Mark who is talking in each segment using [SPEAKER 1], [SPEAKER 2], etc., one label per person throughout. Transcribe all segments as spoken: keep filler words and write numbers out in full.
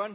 [SPEAKER 1] everyone.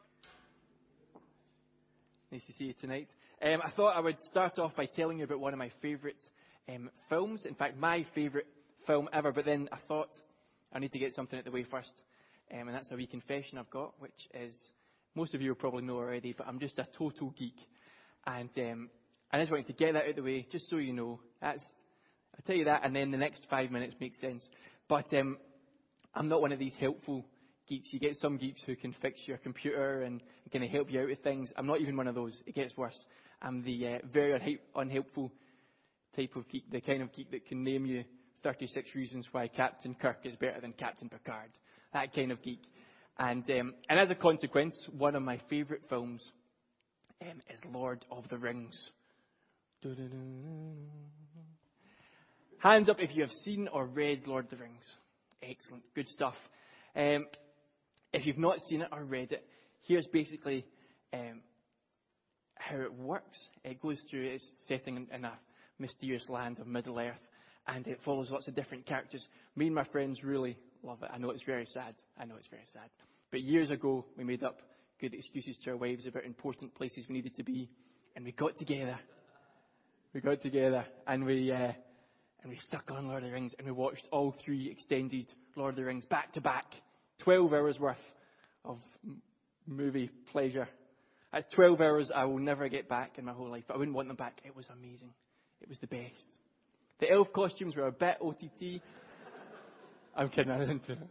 [SPEAKER 1] Nice to see you tonight. Um, I thought I would start off by telling you about one of my favourite um, films. In fact, my favourite film ever. But then I thought I need to get something out of the way first. Um, and that's a wee confession I've got, which is, most of you will probably know already, but I'm just a total geek. And um, I just wanted to get that out of the way, just so you know. That's, I'll tell you that, and then the next five minutes makes sense. But um, I'm not one of these helpful geeks. You get some geeks who can fix your computer and kind of help you out with things. I'm not even one of those. It gets worse. I'm the uh, very unha- unhelpful type of geek, the kind of geek that can name you thirty-six reasons why Captain Kirk is better than Captain Picard. That kind of geek. And um, and as a consequence, one of my favourite films um, is Lord of the Rings. Hands up if you have seen or read Lord of the Rings. Excellent. Good stuff. Um, if you've not seen it or read it, here's basically um, how it works. It goes through its setting in, in a mysterious land of Middle-earth, and it follows lots of different characters. Me and my friends really love it. I know it's very sad. I know it's very sad. But years ago, we made up good excuses to our wives about important places we needed to be, and we got together. We got together, and we uh, and we stuck on Lord of the Rings, and we watched all three extended Lord of the Rings back to back. Twelve hours worth of m- movie pleasure. That's twelve hours I will never get back in my whole life, but I wouldn't want them back. It was amazing. It was the best. The elf costumes were a bit O T T. I'm kidding, I didn't do that.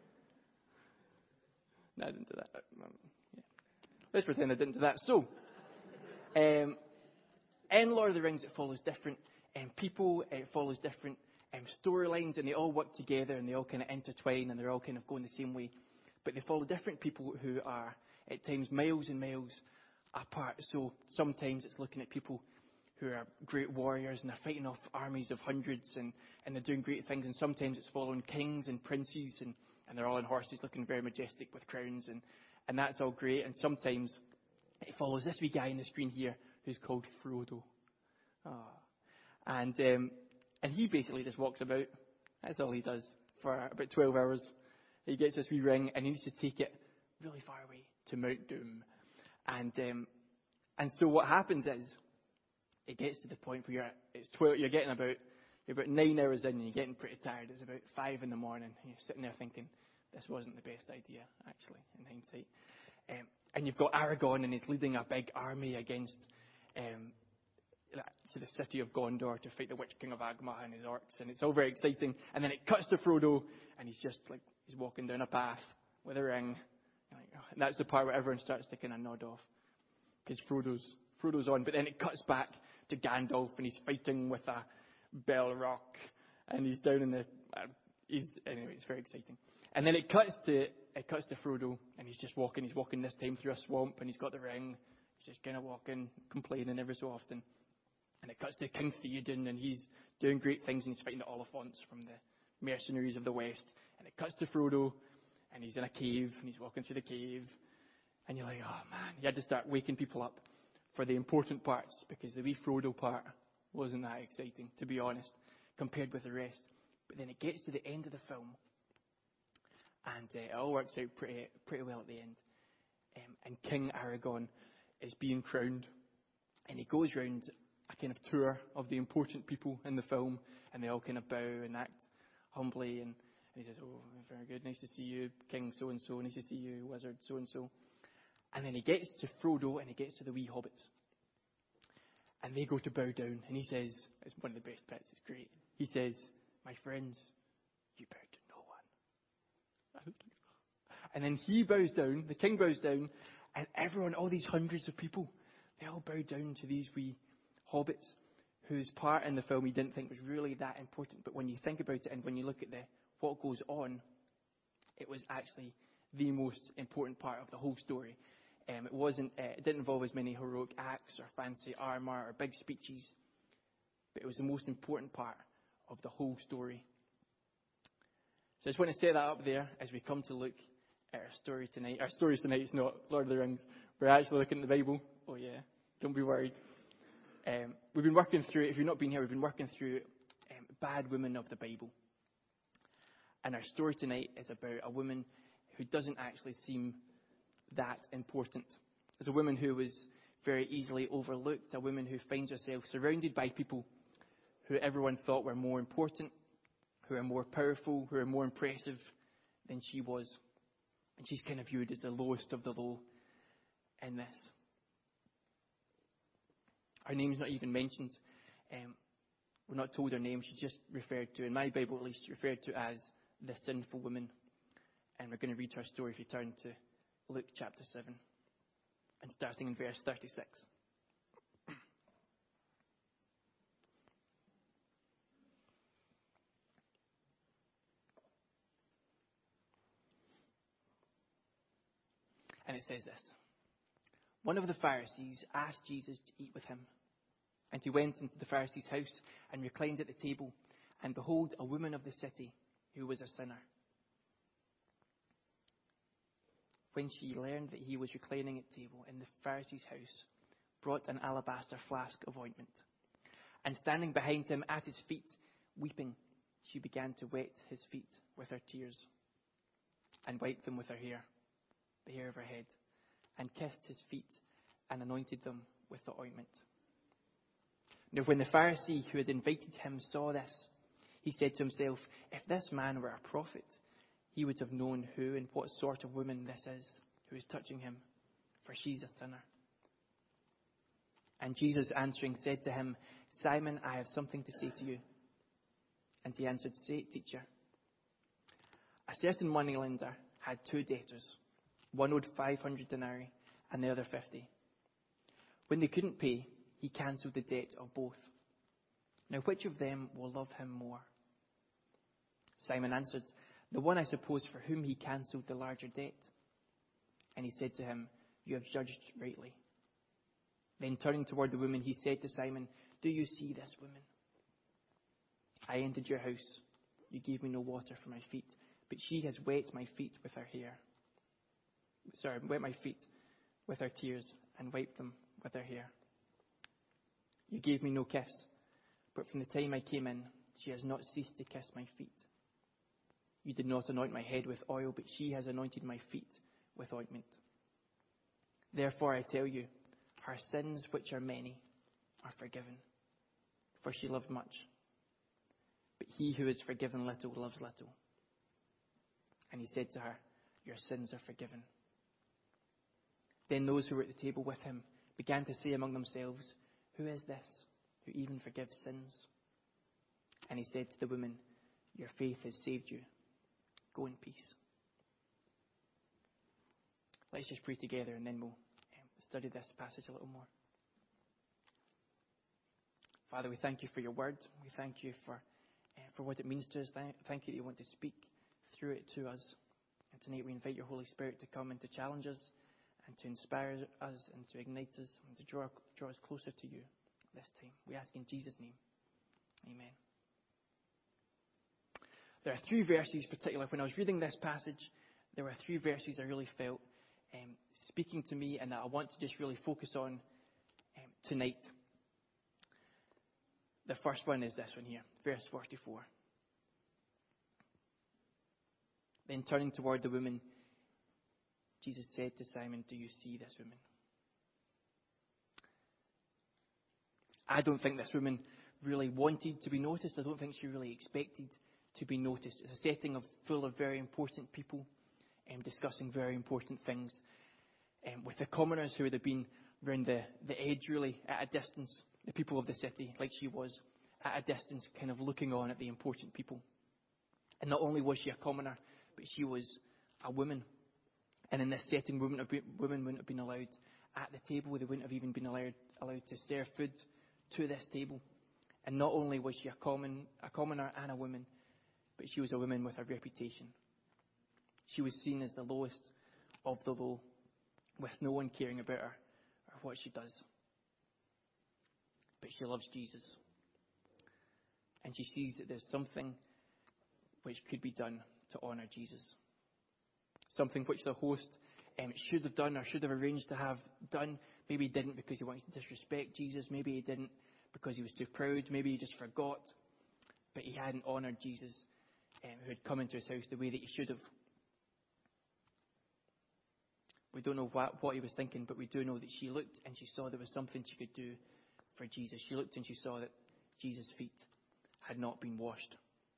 [SPEAKER 1] No, I didn't do that. Um, yeah. Let's pretend I didn't do that. So, um, in Lord of the Rings, it follows different um, people, it follows different um, storylines, and they all work together, and they all kind of intertwine, and they're all kind of going the same way. But they follow different people who are, at times, miles and miles apart. So sometimes it's looking at people who are great warriors, and they're fighting off armies of hundreds, and, and they're doing great things. And sometimes it's following kings and princes, and, and they're all on horses looking very majestic with crowns, and, and that's all great. And sometimes it follows this wee guy on the screen here who's called Frodo. Oh. And um, and he basically just walks about. That's all he does for about twelve hours. He gets this wee ring, and he needs to take it really far away to Mount Doom. And um, and so what happens is, it gets to the point where you're, it's twelve, you're getting about, you're about nine hours in, and you're getting pretty tired. It's about five in the morning, and you're sitting there thinking, this wasn't the best idea, actually, in hindsight. Um, and you've got Aragorn, and he's leading a big army against um, to the city of Gondor to fight the Witch King of Angmar and his orcs, and it's all very exciting. And then it cuts to Frodo, and he's just like, he's walking down a path with a ring. Like, oh, and that's the part where everyone starts to kind of nod off, because Frodo's, Frodo's on. But then it cuts back to Gandalf, and he's fighting with a Balrog, and he's down in the, uh, he's, anyway, it's very exciting. And then it cuts to, it cuts to Frodo, and he's just walking, he's walking this time through a swamp, and he's got the ring. He's just kind of walking, complaining every so often. And it cuts to King Theoden, and he's doing great things, and he's fighting the Oliphants from the mercenaries of the West. And it cuts to Frodo, and he's in a cave, and he's walking through the cave. And you're like, oh man, you had to start waking people up for the important parts, because the wee Frodo part wasn't that exciting, to be honest, compared with the rest. But then it gets to the end of the film, and uh, it all works out pretty pretty well at the end. Um, and King Aragorn is being crowned, and he goes round a kind of tour of the important people in the film, and they all kind of bow and act humbly, and, and he says, oh, very good, nice to see you, King so-and-so, nice to see you, Wizard so-and-so. And then he gets to Frodo, and he gets to the wee hobbits, and they go to bow down, and he says, it's one of the best bits, it's great, he says, my friends, you bow to no one. And then he bows down, the king bows down, and everyone, all these hundreds of people, they all bow down to these wee hobbits, whose part in the film he didn't think was really that important. But when you think about it, and when you look at the what goes on, it was actually the most important part of the whole story. Um, it wasn't. Uh, it didn't involve as many heroic acts or fancy armor or big speeches, but it was the most important part of the whole story. So I just want to set that up there as we come to look at our story tonight. Our story tonight is not Lord of the Rings. We're actually looking at the Bible. Oh yeah, don't be worried. Um, we've been working through, if you've not been here, we've been working through um, bad women of the Bible. And our story tonight is about a woman who doesn't actually seem that important. As a woman who was very easily overlooked, a woman who finds herself surrounded by people who everyone thought were more important, who are more powerful, who are more impressive than she was. And she's kind of viewed as the lowest of the low in this. Her name's not even mentioned. Um, we're not told her name. She's just referred to, in my Bible at least, referred to as the sinful woman. And we're going to read her story if you turn to Luke chapter seven. And starting in verse thirty-six. And it says this. One of the Pharisees asked Jesus to eat with him. And he went into the Pharisee's house and reclined at the table. And behold, a woman of the city who was a sinner. When she learned that he was reclining at table in the Pharisee's house, brought an alabaster flask of ointment. And standing behind him at his feet, weeping, she began to wet his feet with her tears, and wiped them with her hair, the hair of her head, and kissed his feet, and anointed them with the ointment. Now when the Pharisee who had invited him saw this, he said to himself, if this man were a prophet, he would have known who and what sort of woman this is who is touching him, for she's a sinner. And Jesus answering said to him, Simon, I have something to say to you. And he answered, say it, teacher. A certain moneylender had two debtors. One owed five hundred denarii and the other fifty. When they couldn't pay, he cancelled the debt of both. Now which of them will love him more? Simon answered, the one, I suppose, for whom he cancelled the larger debt. And he said to him, you have judged rightly. Then turning toward the woman, he said to Simon, do you see this woman? I entered your house. You gave me no water for my feet, but she has wet my feet with her hair. Sorry, wet my feet with her tears and wiped them with her hair. You gave me no kiss, but from the time I came in, she has not ceased to kiss my feet. You did not anoint my head with oil, but she has anointed my feet with ointment. Therefore I tell you, her sins, which are many, are forgiven, for she loved much. But he who is forgiven little loves little. And he said to her, your sins are forgiven. Then those who were at the table with him began to say among themselves, who is this who even forgives sins? And he said to the woman, your faith has saved you. Go in peace. Let's just pray together and then we'll um, study this passage a little more. Father, we thank you for your word. We thank you for uh, for what it means to us. Thank, thank you that you want to speak through it to us. And tonight we invite your Holy Spirit to come and to challenge us and to inspire us and to ignite us and to draw, draw us closer to you this time. We ask in Jesus' name. Amen. There are three verses particularly. When I was reading this passage, there were three verses I really felt um, speaking to me and that I want to just really focus on um, tonight. The first one is this one here, verse forty-four. Then turning toward the woman, Jesus said to Simon, do you see this woman? I don't think this woman really wanted to be noticed. I don't think she really expected to be noticed. It's a setting of full of very important people um, discussing very important things. Um, with the commoners who would have been around the, the edge, really, at a distance. The people of the city, like she was, at a distance, kind of looking on at the important people. And not only was she a commoner, but she was a woman. And in this setting, women, women wouldn't have been allowed at the table. They wouldn't have even been allowed, allowed to serve food to this table. And not only was she a common, a commoner and a woman, but she was a woman with a reputation. She was seen as the lowest of the low, with no one caring about her or what she does. But she loves Jesus. And she sees that there's something which could be done to honour Jesus. Something which the host um, should have done or should have arranged to have done. Maybe he didn't because he wanted to disrespect Jesus. Maybe he didn't because he was too proud. Maybe he just forgot. But he hadn't honoured Jesus, um, who had come into his house the way that he should have. We don't know what, what he was thinking, but we do know that she looked and she saw there was something she could do for Jesus. She looked and she saw that Jesus' feet had not been washed.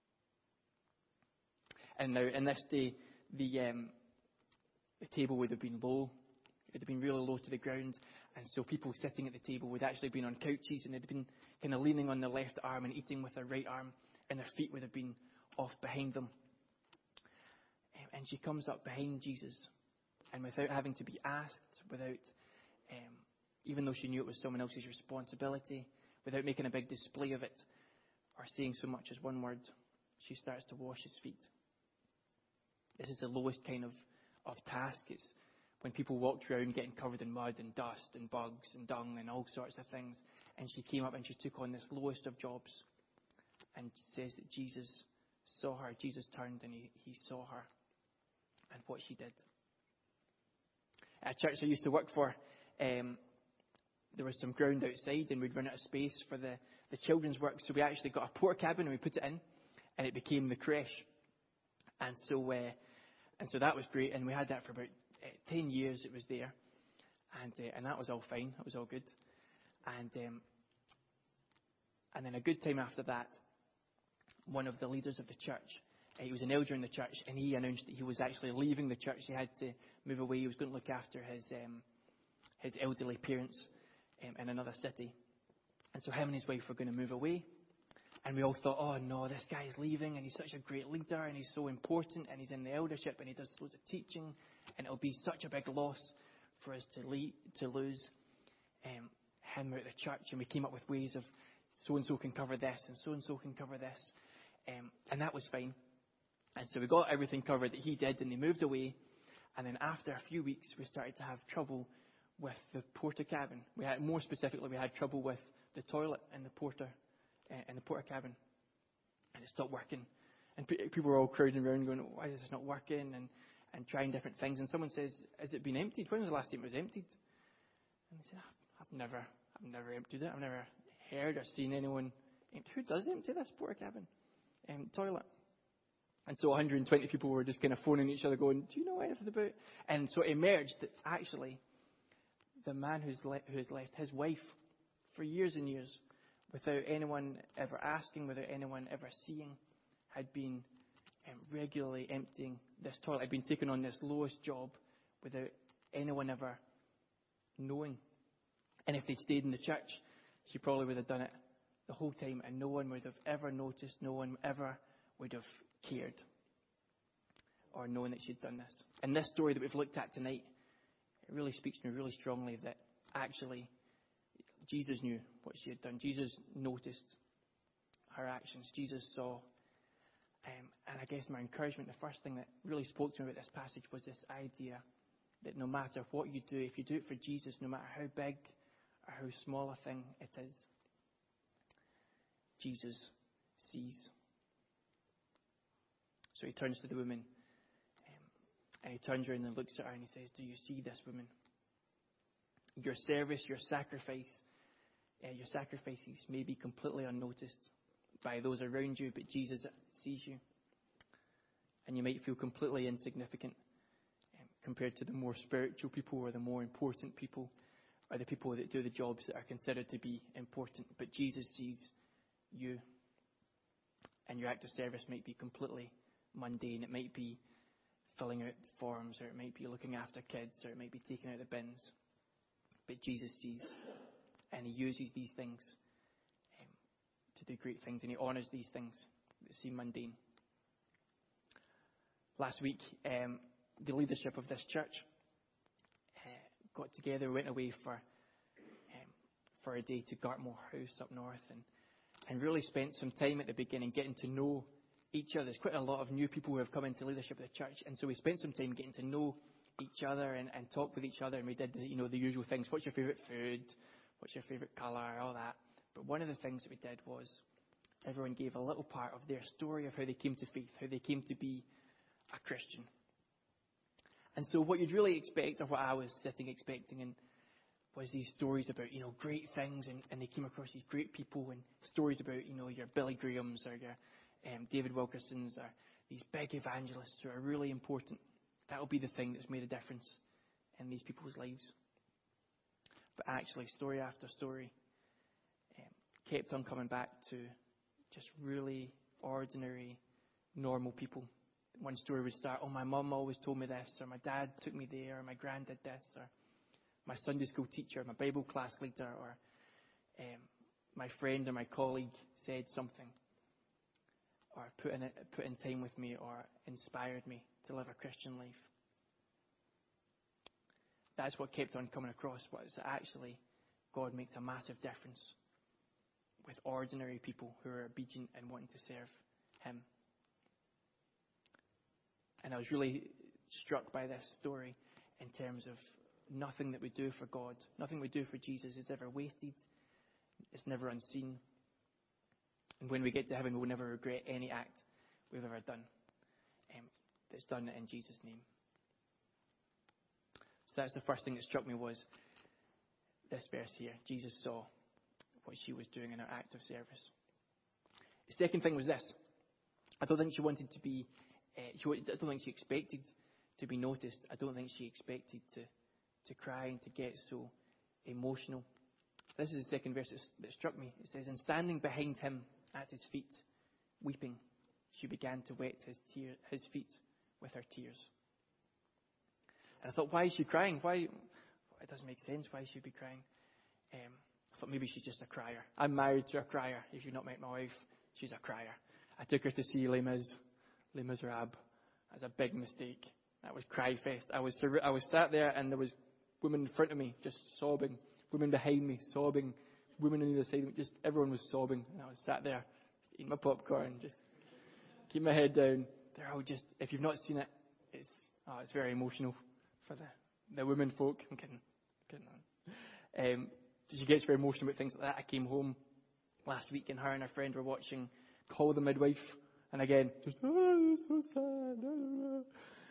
[SPEAKER 1] And now, in this day, the um, the table would have been low. It would have been really low to the ground. And so people sitting at the table would actually have been on couches, and they'd have been kind of leaning on their left arm and eating with their right arm, and their feet would have been off behind them. And she comes up behind Jesus, and without having to be asked, without, um, even though she knew it was someone else's responsibility, without making a big display of it, or saying so much as one word, she starts to wash his feet. This is the lowest kind of, of task. It's when people walked around getting covered in mud and dust and bugs and dung and all sorts of things. And she came up and she took on this lowest of jobs. And says that Jesus saw her. Jesus turned and he, he saw her and what she did. At a church I used to work for, um, there was some ground outside, and we'd run out of space for the, the children's work. So we actually got a porta cabin and we put it in, and it became the creche. And so, uh, and so that was great. And we had that for about uh, ten years. It was there, and uh, and that was all fine. That was all good. And um, and then a good time after that, one of the leaders of the church, uh, he was an elder in the church, and he announced that he was actually leaving the church. He had to move away. He was going to look after his um, his elderly parents um, in another city. And so him and his wife were going to move away. And we all thought, oh no, this guy's leaving, and he's such a great leader, and he's so important, and he's in the eldership, and he does loads of teaching, and it'll be such a big loss for us to leave, to lose um, him out of the church. And we came up with ways of so-and-so can cover this, and so-and-so can cover this. Um, and that was fine. And so we got everything covered that he did, and they moved away. And then after a few weeks, we started to have trouble with the porta cabin. We had, more specifically, we had trouble with the toilet in the porta uh, in the porta cabin, and it stopped working. And pe- people were all crowding around, going, "Why is this not working?" And and trying different things. And someone says, "Has it been emptied? When was the last time it was emptied?" And I said, "I've never, I've never emptied it. I've never heard or seen anyone. Who does empty this porta cabin um, toilet?" And so one hundred twenty people were just kind of phoning each other, going, "Do you know anything about it?" And so it emerged that actually the man who's le- who has left his wife for years and years, without anyone ever asking, without anyone ever seeing, had been um, regularly emptying this toilet, had been taking on this lowest job without anyone ever knowing. And if they'd stayed in the church, she probably would have done it the whole time, and no one would have ever noticed, no one ever would have cared or known that she'd done this. And this story that we've looked at tonight, it really speaks to me really strongly that actually Jesus knew what she had done. Jesus noticed her actions. Jesus saw. Um, and I guess my encouragement, the first thing that really spoke to me about this passage was this idea that no matter what you do, if you do it for Jesus, no matter how big or how small a thing it is, Jesus sees. So he turns to the woman, um, and he turns around and looks at her and he says, "Do you see this woman? Your service, your sacrifice, uh, your sacrifices may be completely unnoticed by those around you, but Jesus sees you. And you might feel completely insignificant um, compared to the more spiritual people or the more important people or the people that do the jobs that are considered to be important. But Jesus sees you. And your act of service might be completely mundane. It might be filling out forms, or it might be looking after kids, or it might be taking out the bins. But Jesus sees, and he uses these things um, to do great things, and he honours these things that seem mundane. Last week, um, the leadership of this church uh, got together. We went away for um, for a day to Gartmore House up north, and, and really spent some time at the beginning getting to know each other. There's quite a lot of new people who have come into leadership of the church, and so we spent some time getting to know each other and, and talk with each other, and we did the, you know the usual things. What's your favourite food? What's your favourite colour? All that. But one of the things that we did was everyone gave a little part of their story of how they came to faith, how they came to be a Christian. And so what you'd really expect, or what I was sitting expecting, and was these stories about, you know, great things, and, and they came across these great people, and stories about, you know, your Billy Grahams or your um, David Wilkersons, or these big evangelists who are really important. That will be the thing that's made a difference in these people's lives. But actually, story after story um, kept on coming back to just really ordinary, normal people. One story would start, oh, my mum always told me this, or my dad took me there, or my grand did this, or my Sunday school teacher, my Bible class leader, or um, my friend or my colleague said something, or put in, put in time with me, or inspired me to live a Christian life. That's what kept on coming across, was that actually God makes a massive difference with ordinary people who are obedient and wanting to serve Him. And I was really struck by this story in terms of nothing that we do for God, nothing we do for Jesus is ever wasted. It's never unseen. And when we get to heaven, we'll never regret any act we've ever done um, that's done in Jesus' name. So that's the first thing that struck me, was this verse here. Jesus saw what she was doing in her act of service. The second thing was this. I don't think she wanted to be, uh, she, I don't think she expected to be noticed. I don't think she expected to, to cry and to get so emotional. This is the second verse that struck me. It says, and standing behind him at his feet, weeping, she began to wet his, tear, his feet with her tears. And I thought, why is she crying? Why? It doesn't make sense why she'd be crying. Um, I thought maybe she's just a crier. I'm married to a crier. If you've not met my wife, she's a crier. I took her to see Les Mis, Les Miserables. That was a big mistake. That was cry fest. I was I was sat there and there was women in front of me just sobbing, women behind me sobbing, women on either side. Just everyone was sobbing, and I was sat there just eating my popcorn, just keep my head down. They're all just. If you've not seen it, it's oh, it's very emotional for the the women folk. I'm kidding, kidding on. Um, she gets very emotional about things like that. I came home last week and her and her friend were watching Call the Midwife, and again, just oh, it's so sad.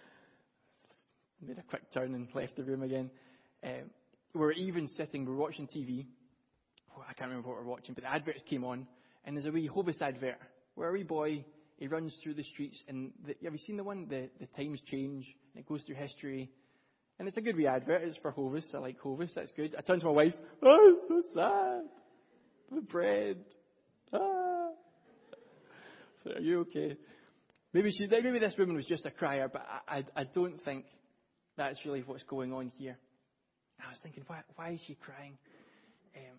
[SPEAKER 1] Made a quick turn and left the room again. Um, we were even sitting, we were watching T V. Oh, I can't remember what we were watching, but the adverts came on, and there's a wee Hovis advert where a wee boy, he runs through the streets, and the, have you seen the one? The, the times change, and it goes through history. And it's a good wee advert. It's for Hovis. I like Hovis. That's good. I turned to my wife. Oh, it's so sad. The bread. Ah. So are you okay? Maybe she. Maybe this woman was just a crier, but I, I, I don't think that's really what's going on here. I was thinking, why, why is she crying? Um,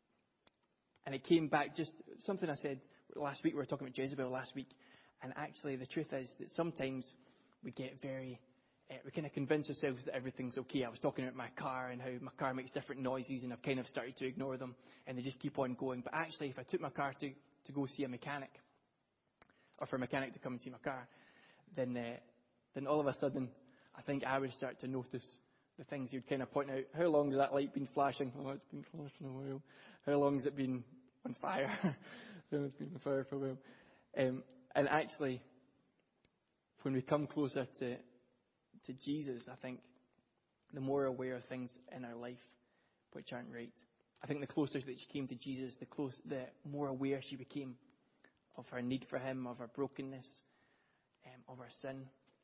[SPEAKER 1] and it came back just something I said last week. We were talking about Jezebel last week, and actually the truth is that sometimes we get very. Uh, we kind of convince ourselves that everything's okay. I was talking about my car and how my car makes different noises, and I've kind of started to ignore them, and they just keep on going. But actually, if I took my car to, to go see a mechanic, or for a mechanic to come and see my car, then uh, then all of a sudden, I think I would start to notice the things you'd kind of point out. How long has that light been flashing? Oh, it's been flashing a while. How long has it been on fire? Oh, it's been on fire for a while. Um, and actually, when we come closer to to Jesus, I think the more aware of things in our life which aren't right. I think the closer that she came to Jesus, the close, the more aware she became of her need for Him, of her brokenness, um, of her sin.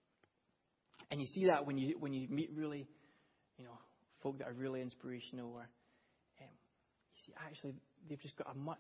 [SPEAKER 1] And you see that when you when you meet really, you know, folk that are really inspirational, or um, you see actually they've just got a much.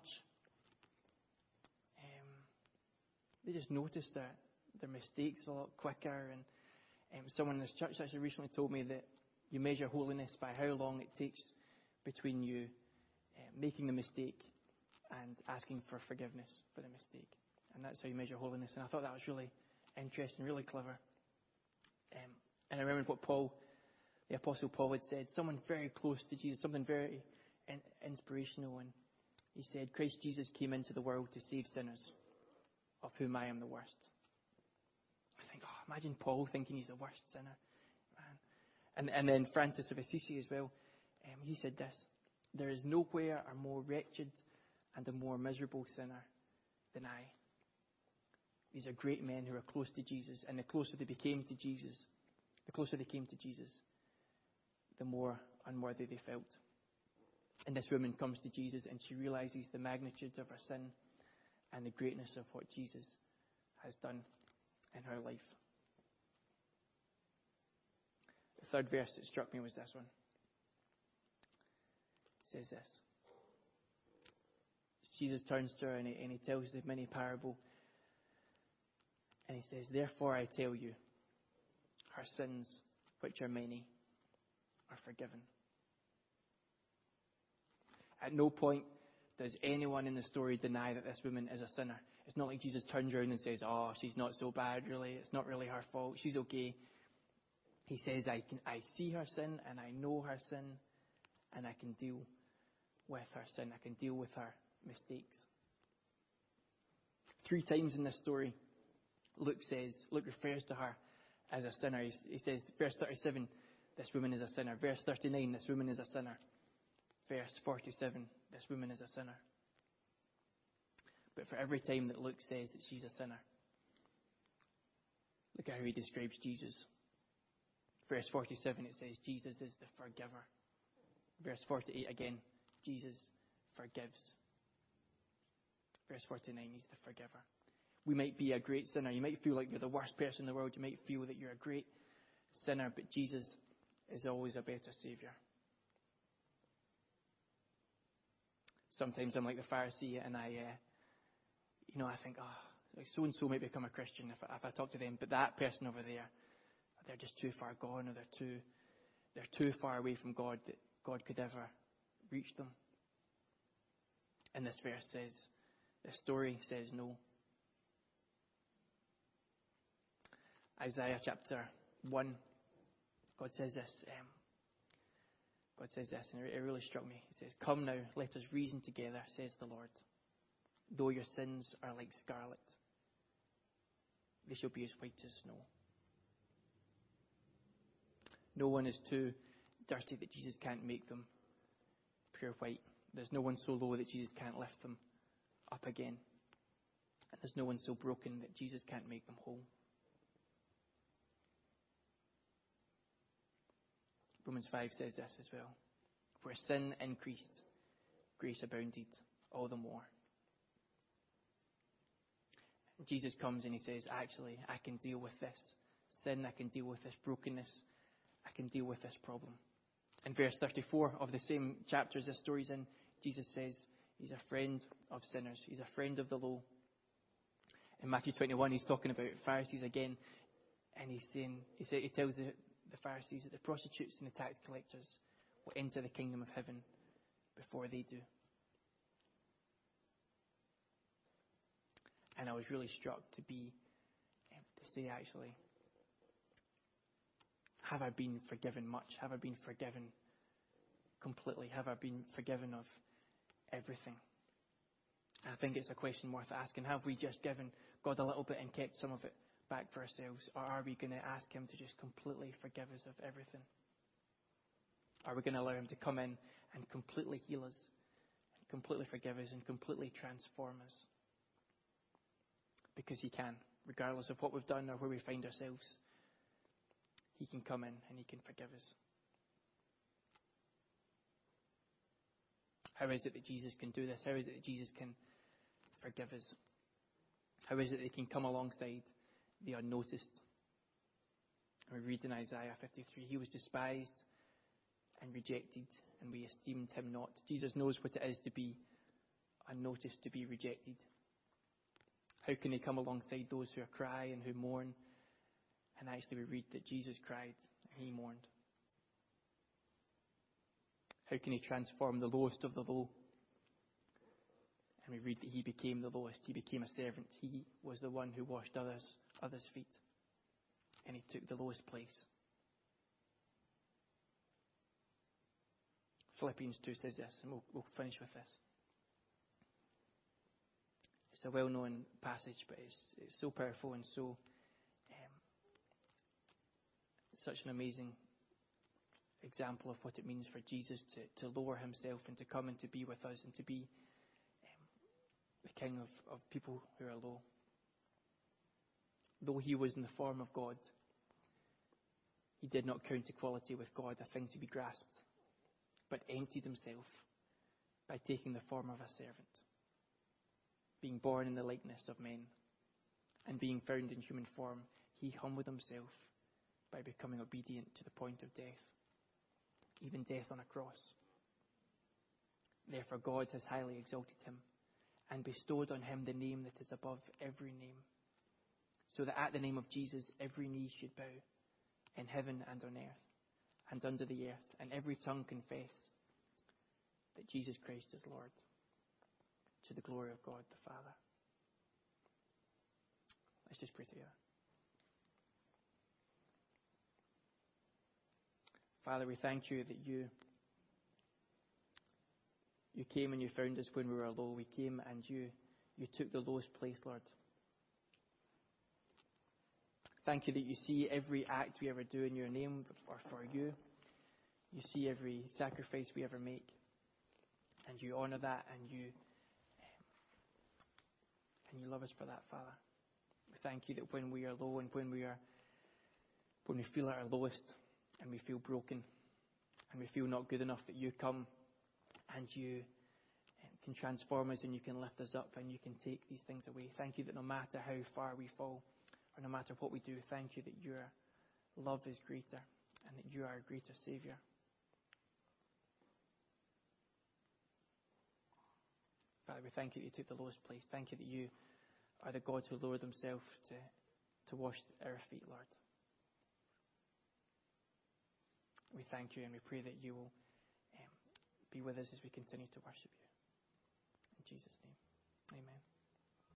[SPEAKER 1] Um, they just notice their their mistakes a lot quicker. And um, someone in this church actually recently told me that you measure holiness by how long it takes between you uh, making the mistake and asking for forgiveness for the mistake, and that's how you measure holiness. And I thought that was really interesting, really clever. Um, and I remember what Paul, the Apostle Paul, had said. Someone very close to Jesus, something very in, inspirational, and he said, "Christ Jesus came into the world to save sinners, of whom I am the worst." I think, oh, imagine Paul thinking he's the worst sinner, man. And and then Francis of Assisi as well. Um, he said this: "There is nowhere a more wretched and a more miserable sinner than I." These are great men who are close to Jesus, and the closer they became to Jesus, the closer they came to Jesus, the more unworthy they felt. And this woman comes to Jesus, and she realizes the magnitude of her sin and the greatness of what Jesus has done in her life. third verse that struck me was this one. It says this. Jesus turns to her and he, and he tells the mini parable. And he says, therefore I tell you, her sins, which are many, are forgiven. At no point does anyone in the story deny that this woman is a sinner. It's not like Jesus turns around and says, oh, she's not so bad really. It's not really her fault. She's okay. He says, I can I see her sin and I know her sin and I can deal with her sin. I can deal with her mistakes. Three times in this story, Luke says, Luke refers to her as a sinner. He, he says, verse thirty-seven, this woman is a sinner. Verse thirty-nine, this woman is a sinner. Verse forty-seven, this woman is a sinner. But for every time that Luke says that she's a sinner, look at how he describes Jesus. Verse forty-seven, it says, Jesus is the forgiver. Verse forty-eight again, Jesus forgives. Verse forty-nine, he's the forgiver. We might be a great sinner. You might feel like you're the worst person in the world. You might feel that you're a great sinner, but Jesus is always a better Saviour. Sometimes I'm like the Pharisee and I, uh, you know, I think, oh, like so-and-so might become a Christian if I, if I talk to them, but that person over there, they're just too far gone, or they're too, they're too far away from God that God could ever reach them. And this verse says, this story says no. Isaiah chapter one, God says this, um, God says this, and it really struck me. He says, come now, let us reason together, says the Lord. Though your sins are like scarlet, they shall be as white as snow. No one is too dirty that Jesus can't make them pure white. There's no one so low that Jesus can't lift them up again. And there's no one so broken that Jesus can't make them whole. Romans five says this as well. Where sin increased, grace abounded all the more. And Jesus comes and he says, actually, I can deal with this sin. I can deal with this brokenness. I can deal with this problem. In verse thirty-four of the same chapter as this story's in, Jesus says he's a friend of sinners. He's a friend of the low. In Matthew twenty-one, he's talking about Pharisees again. And he's saying, he, say, he tells the, the Pharisees that the prostitutes and the tax collectors will enter the kingdom of heaven before they do. And I was really struck to be, um, to say actually, have I been forgiven much? Have I been forgiven completely? Have I been forgiven of everything? And I think it's a question worth asking. Have we just given God a little bit and kept some of it back for ourselves? Or are we going to ask him to just completely forgive us of everything? Are we going to allow him to come in and completely heal us, and completely forgive us, and completely transform us? Because he can, regardless of what we've done or where we find ourselves. He can come in and he can forgive us. How is it that Jesus can do this? How is it that Jesus can forgive us? How is it that he can come alongside the unnoticed? We read in Isaiah fifty-three, he was despised and rejected, and we esteemed him not. Jesus knows what it is to be unnoticed, to be rejected. How can he come alongside those who cry and who mourn? And actually we read that Jesus cried and he mourned. How can he transform the lowest of the low? And we read that he became the lowest. He became a servant. He was the one who washed others, others' feet. And he took the lowest place. Philippians two says this, and we'll, we'll finish with this. It's a well-known passage, but it's, it's so powerful and so um, such an amazing example of what it means for Jesus to, to lower himself and to come and to be with us and to be um, the king of, of people who are low. Though he was in the form of God, he did not count equality with God a thing to be grasped, but emptied himself by taking the form of a servant, being born in the likeness of men, and being found in human form, he humbled himself by becoming obedient to the point of death, even death on a cross. Therefore God has highly exalted him and bestowed on him the name that is above every name, so that at the name of Jesus every knee should bow, in heaven and on earth and under the earth, and every tongue confess that Jesus Christ is Lord, to the glory of God the Father. Let's just pray together. Father, we thank you that you you came and you found us when we were low. We came and you you took the lowest place, Lord. Thank you that you see every act we ever do in your name or for you. You see every sacrifice we ever make, and you honor that, and you and you love us for that, Father. We thank you that when we are low and when we are when we feel at our lowest and we feel broken and we feel not good enough, that you come and you can transform us and you can lift us up and you can take these things away. Thank you that no matter how far we fall or no matter what we do, thank you that your love is greater and that you are a greater Saviour. Father, we thank you that you took the lowest place. Thank you that you are the God who lowered himself to, to wash our feet, Lord. We thank you and we pray that you will um, be with us as we continue to worship you. In Jesus' name, amen.